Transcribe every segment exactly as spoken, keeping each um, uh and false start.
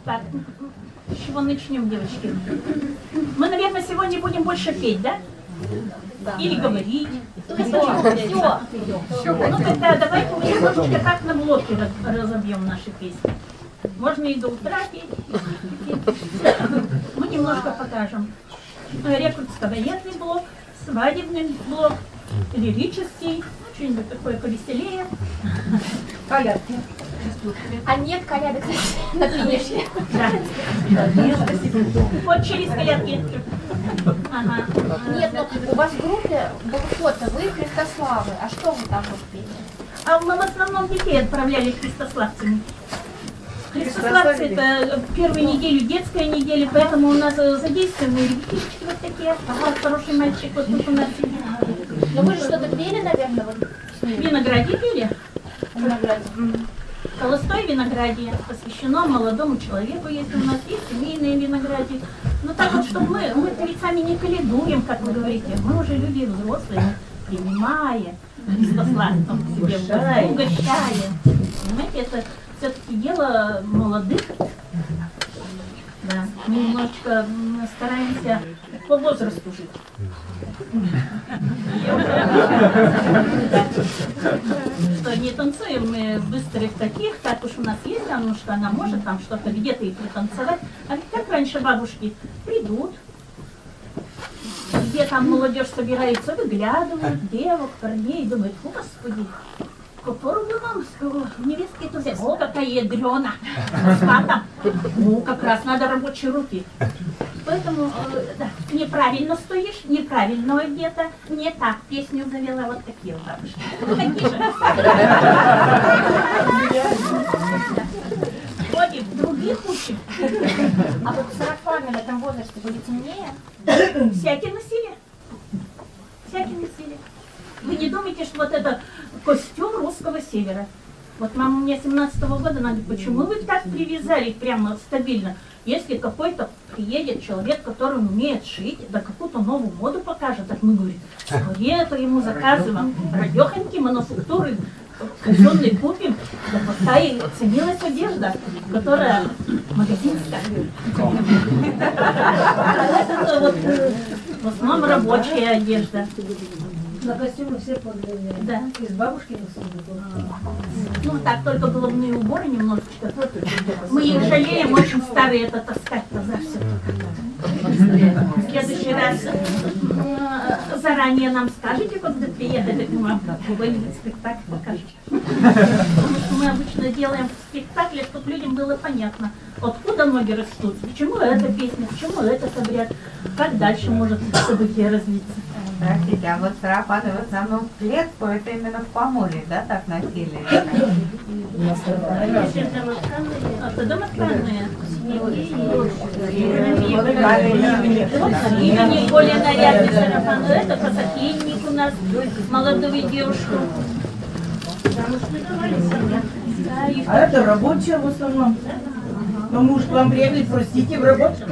Так, с чего начнем, девочки? Мы, наверное, сегодня будем больше петь, да? Или говорить. Все. Ну тогда давайте мы немножечко так на блоки разобьем наши песни. Можно и до утра петь. Мы немножко покажем. Рекрутско-военный блок, свадебный блок, лирический, что-нибудь такое повеселее. Колядки. А нет колядок на финише. Да. Вот через колядки. Ага. Нет, но у вас в группе был фото, вы Христославы. А что вы там вот пели? А мы в основном детей отправляли христославцами. Христославцы — это первую неделю, детская неделя, поэтому у нас задействованы ребятишки вот такие. Ага, хороший мальчик вот тут у нас сидит. Но вы же что-то пели, наверное, вот с ними? Виноградье пели? Виноградье. Холостое виноградье посвящено молодому человеку, если у нас есть семейные виноградье. Но так вот, что мы, мы ведь сами не каледуем, как вы говорите, мы уже люди взрослые, принимая христославцам к себе, угощая. Понимаете, это все-таки дело молодых. Да, мы немножечко стараемся по возрасту жить. Что не танцуем мы быстрых таких, так уж у нас есть Аннушка, она может там что-то где-то и пританцевать. А ведь как раньше бабушки придут, где там молодежь собирается, выглядывают девок, парней, и думают: господи, которую бы нам невестки-то взять? О, какая ядрена! Ну, как раз надо рабочие руки. Поэтому да, неправильно стоишь, неправильно одета, не так песню завела, вот такие вот бабушки. Такие же. Ходим, других учим. А вот в сарафане в этом возрасте были темнее? Всякие носили. Всякие носили. Вы не думаете, что вот это костюм русского севера? Вот мама мне семнадцатого года надо, почему вы так привязали прямо стабильно? Если какой-то приедет человек, который умеет шить, да какую-то новую моду покажет, так мы говорим, это ему заказываем, радехонькие мануфактуры, казенные купим, да пускай и ценилась одежда, которая магазинская. Это вот в основном рабочая одежда. На костюмы все подвели. Да. Из бабушки носили. Ну так, только головные уборы немножечко. Мы их жалеем, очень старые это таскать-то за все. В следующий раз э, заранее нам скажете, когда приедете, мы вам какой-нибудь спектакль покажем. Потому что мы обычно делаем спектакли, чтобы людям было понятно, откуда ноги растут, почему эта песня, почему этот обряд, как дальше может событие развиться. Здравствуйте, а вот сарафаны в основном в клетку, это именно в Поморье, да, так носили? Это домотканные. И более нарядный сарафан. Это посохинник у нас, молодую девушку. А это рабочая в основном. Но муж к вам приехали, простите, в рабочем.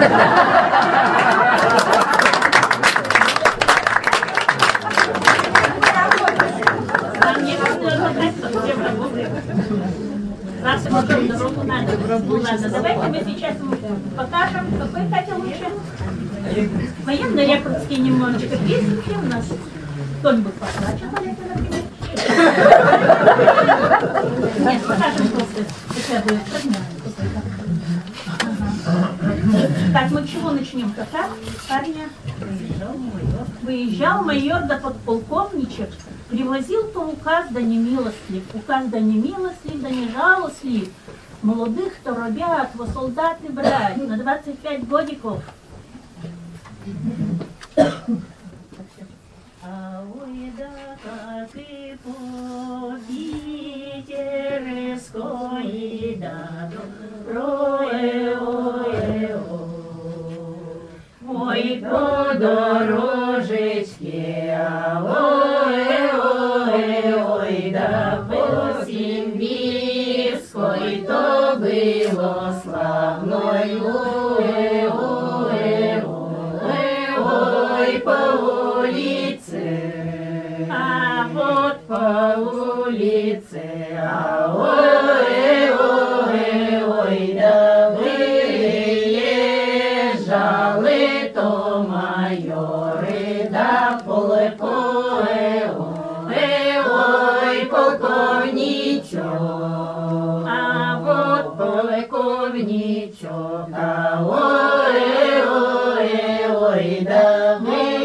Раз можем дорогу надо. Ну ладно, давайте мы сейчас покажем, какой Катя лучше. Военно-рекрутские немножечко песенки у нас. Кто-нибудь поплачет, Олега, например? Нет, покажем просто, хотя бы фрагмент. Так, мы чего начнем-то, так? Парня. Выезжал майор да подполковничек, привозил-то указ да не милостлив, указ да не милостлив, да не жалостлив. Молодых-то ребят во солдаты брать на двадцать пять годиков. А ой, да как и по Питерской, да доброе, ой, ой, по дорожечке, ой, ой, ой, да по Симбирской, то было славной, ой, ой, ой, ой, по улице, а вот по улице, а ой, ой, ой, да вы нічога, ой, ой, ой, да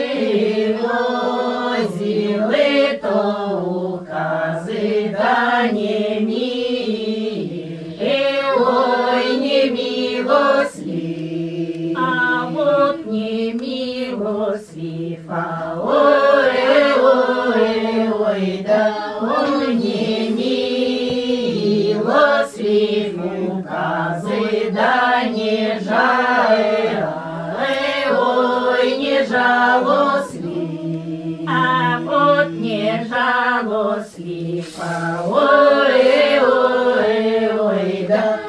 вивозили то укази, да не мили, ой, не милослив, а вот не милослив, а ой, ой, ой, да он не милослив, указы, да не жаль, ой, не жалослив, а вот не жалослив, а ой, ой, ой, да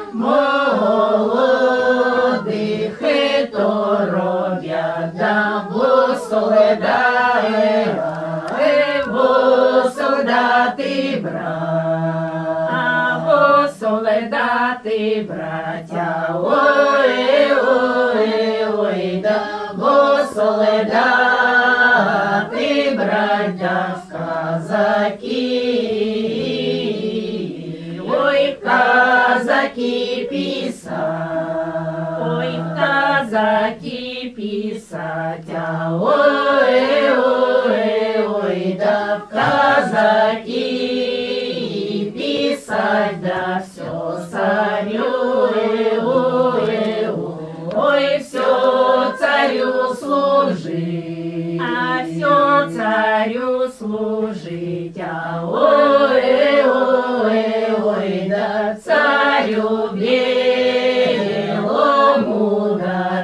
молодых и то робят, да во солдата, во солдаты брат, а во солдаты братья, ой, ой, ой, да во солдаты братья, казаки, ой, казаки писать, ой, казаки писать, а ой, ой, ой, да казаки писать, да все царю, ой, ой, все царю служить, а все царю служить, а ой, ой, ой, да царю белому да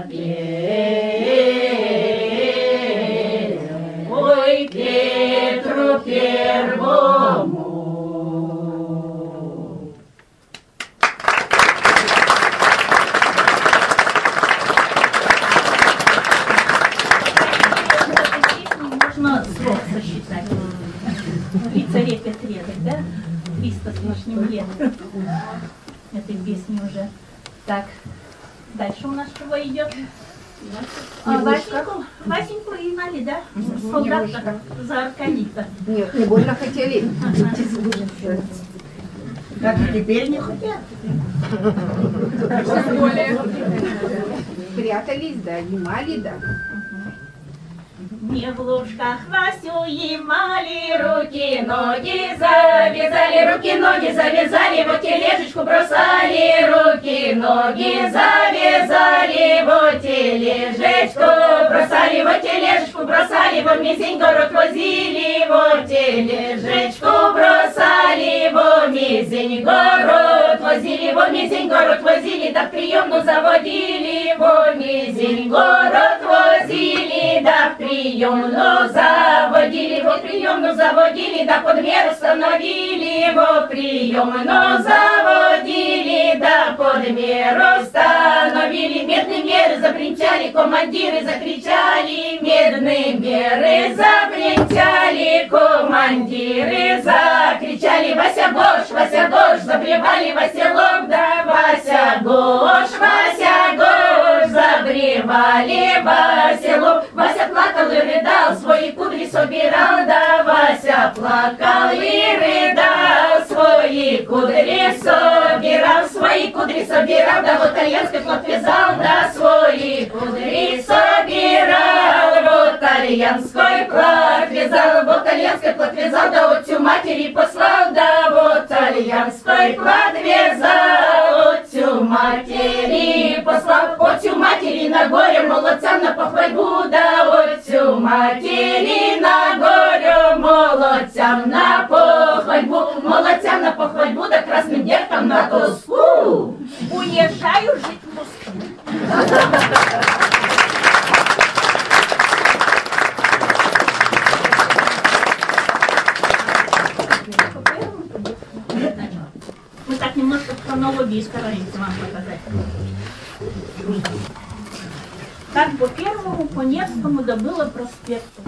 петь, ой, Петру Первому. Можно слов сосчитать. При царе Петре, да? триста с лишним лет этой песни уже. Так, дальше у нас чего идет? А, Васеньку, Васеньку и Нали, да? Солдата за Арканита. Нет, не больно хотели. Как и теперь не хотят. Прятались, да, немали, да. Не в лужках Васю емали, руки, ноги завязали, руки, ноги завязали, вот тележечку бросали, руки, ноги завязали, вот тележечку бросали, вот тележечку бросали, вот мизень город возили, вот тележечку бросали, вот мизень город возили, вот мизень город возили, да в приемну заводили, вот мизень город возили, да в приемну заводили, вот приемну заводили, да под меру становили, вот приемну заводили, да под меру становили, медные меры забринчали, командиры закричали, медные меры забринчали, командиры закричали, Вася Гош, Вася Гош, забревали Васелок, да Вася Гош, Вася Гош, забревали Васелок, Вася плакал и рыдал, свои кудри собирал, да Вася плакал и рыдал, свои кудри собирал, свои кудри собирал, да вот итальянской плат вязал, да свои кудри собирал, вот итальянской плат вязал, вот итальянской плат вязал, да вот тю матери послал, да вот итальянской плат вязал, вот тю матери послал, вот тю матери на горе молодцам на похвальбу, да вот тю матери на горе молодцам на похвальбу, молодцам на похвальбу, да красным девкам на тоску. Уезжаю жить в Москву. Мы так немножко в хронологии стараемся вам показать. Как по первому, по Невскому, да было проспекту.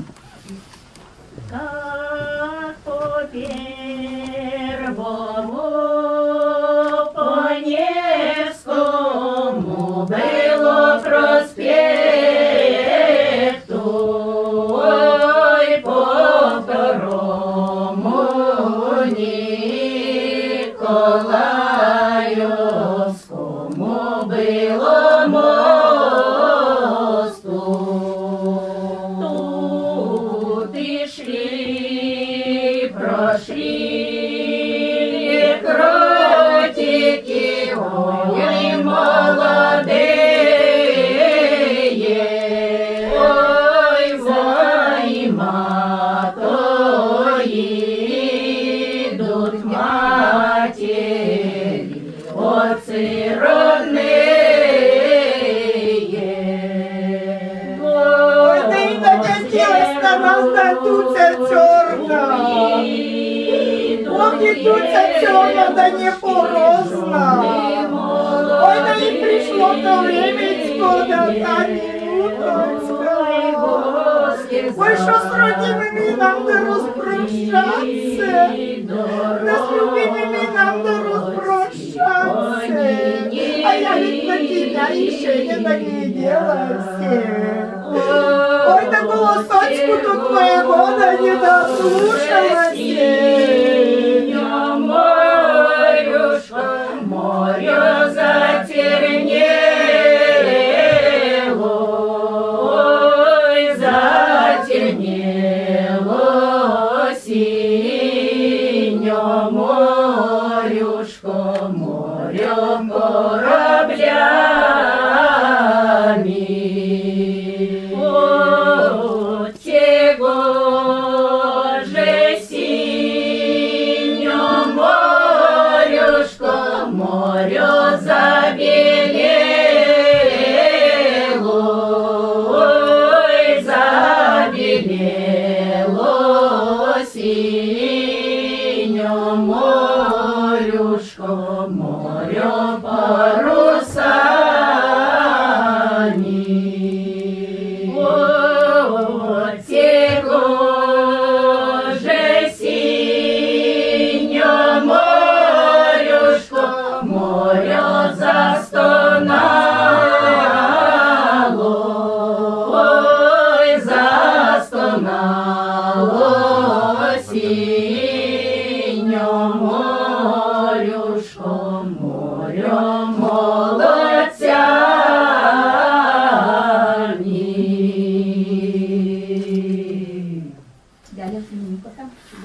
Как по первому, по Невскому было проспекту, ой, по второму Николаевскому мо было мосту. Тут и шли, прошли кротики, ой, молодые, ой, займатої идут матери, отцы родные. Ой, да и накатилась на нас надуться черна. Ох, идутся черна, да не порозна. Ой, да и пришло то времечко, да та минуточка. Ой, що з родимими нам да розпрощаться, да з любимими нам да розпрощаться. А я ведь на тебя еще не нагляделась. Ой, да голосочку тут твоего да не дослушалась. Морюшка, море затернело, ой, затернело синё морюшко, море кораблями. О, тего же синё морюшко, море забелело, ой, забелело синё морюшко, море парусами. О, тего же синё морюшко, море застонало, ой, застонало синё морюшко, море молодцями. Дядя, сними пока.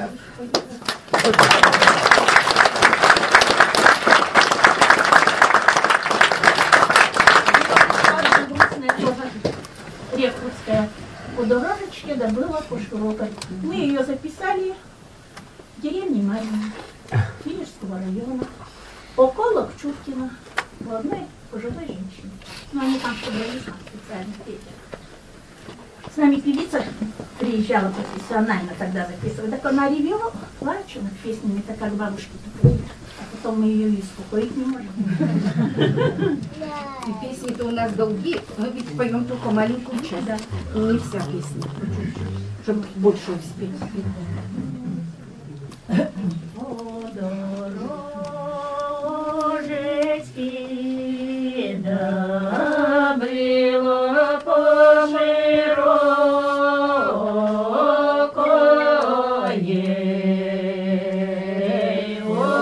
Рекрутская по дорожечке добыла по широкой. Мы ее записали в деревне Марьино, Киевского района, около Чуркина, у одной пожилой женщины. Ну, они там собрались на специальных песнях. С нами певица приезжала профессионально тогда записывать. Так она ревела, плачет над песнями, так как бабушки тупые. А потом мы ее и успокоить не можем. И песни-то у нас долгие, мы ведь поем только маленькую часть. Да. И не вся песня, чтобы больше успеть. Дорожечки, да было по широкой,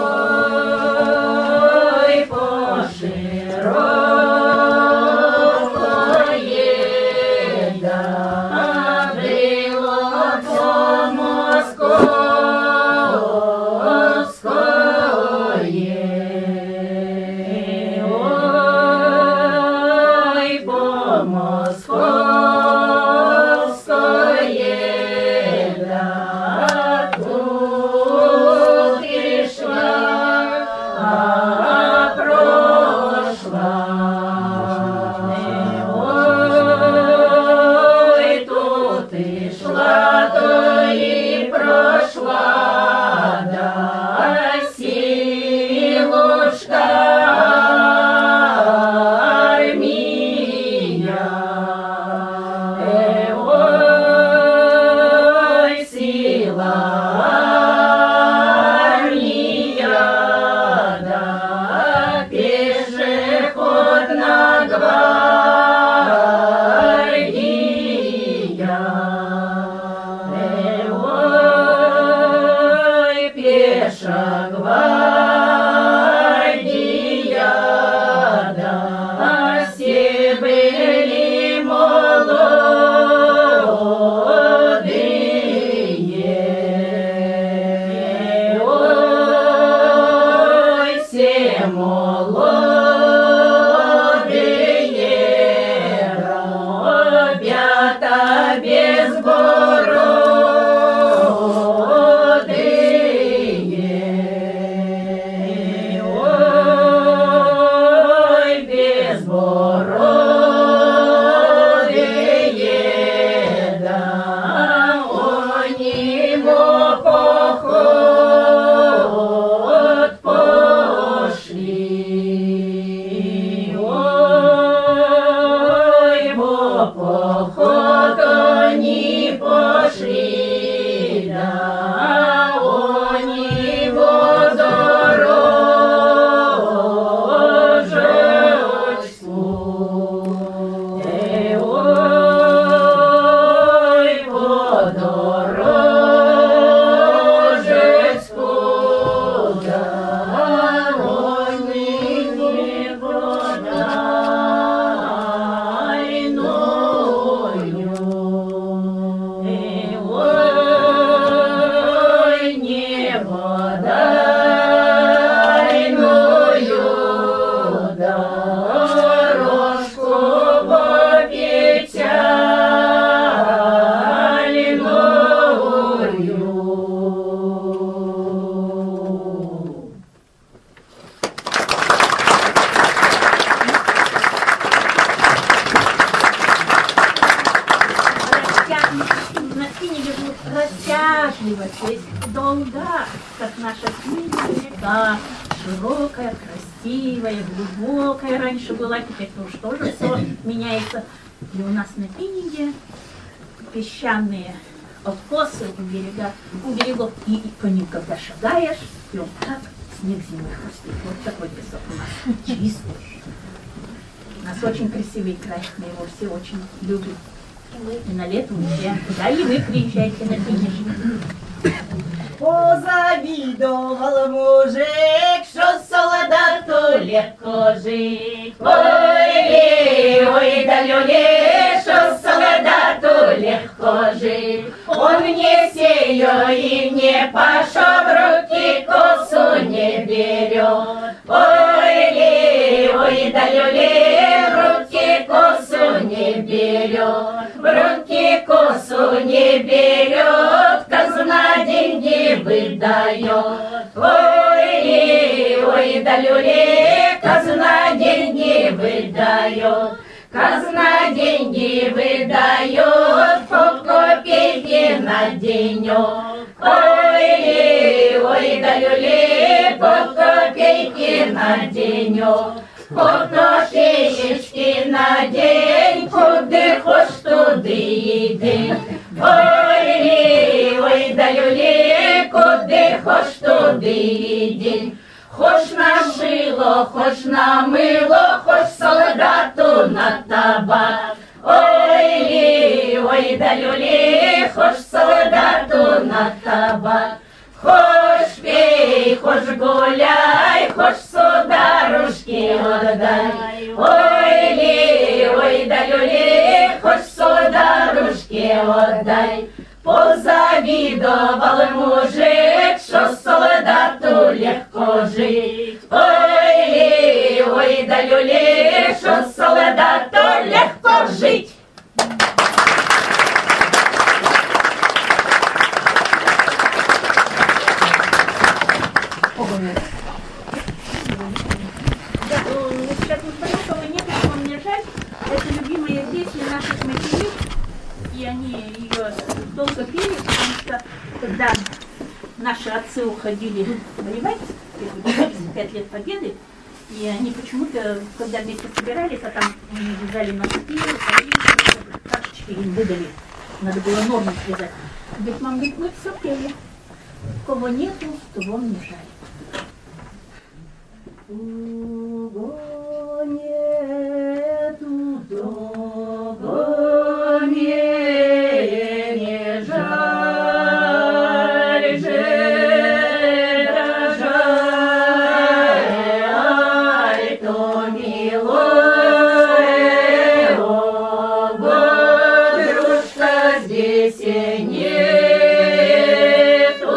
ой, по широкой, да было по московской. счастливо сесть долга, как наша сильная река, широкая, красивая, глубокая. Раньше была, теперь уж тоже все меняется. И у нас на Пинниге песчаные откосы у берега, у берегов, и, и по ним, когда шагаешь, и он так снег зимой хрустит. Вот такой песок у нас, чистый. У нас очень красивый край, мы его все очень любим. И на лето все. Да, и вы приезжайте на Пинниж. Позавідував мужик, що солдату легко жить. Ой, ой, да люле, що солдату легко жить. Он не сею и не пашо, в руки косу не берет. Ой, ой, да люле, в руки косу не берет. В руки косу не берет, казна деньги выдает. Ой, ой, да люле, казна деньги выдает. Казна деньги выдает, по копейке на денек. Ой, ой, да люле, по копейке на денек. По копеечки на день, куди хоч туди йди. Ой, ой, да люлі, куди хоч туди йди. Хоч на шило, хоч на мило, хоч солдату на табак. Ой, ой, да люлі, хоч солдату на табак. Хоч пей, хоч гуляй, хоч сударушки отдай. Ой, ли, ой, да люли, хоч сударушки отдай. Позавідував мужик, що солдату легко жить. Ой, ли, ой, да люли, що солдату легко жить. Сейчас Мустафова нет, но мне жаль. Это любимая песня наших матерей. И они ее долго пели, потому что когда наши отцы уходили воевать, в пять лет Победы, и они почему-то, когда вместе собирались, а там они вязали на папиру, карточки им выдали. Надо было норму связать. Говорит, мам, говорит, мы все пели. Кого нету, того мне жаль. Кого нету, того мне не жаль же, дрожай, ай, то милое, о, подружка здесь и нету.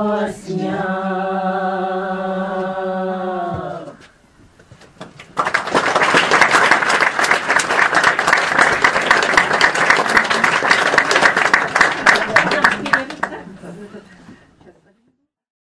во снях.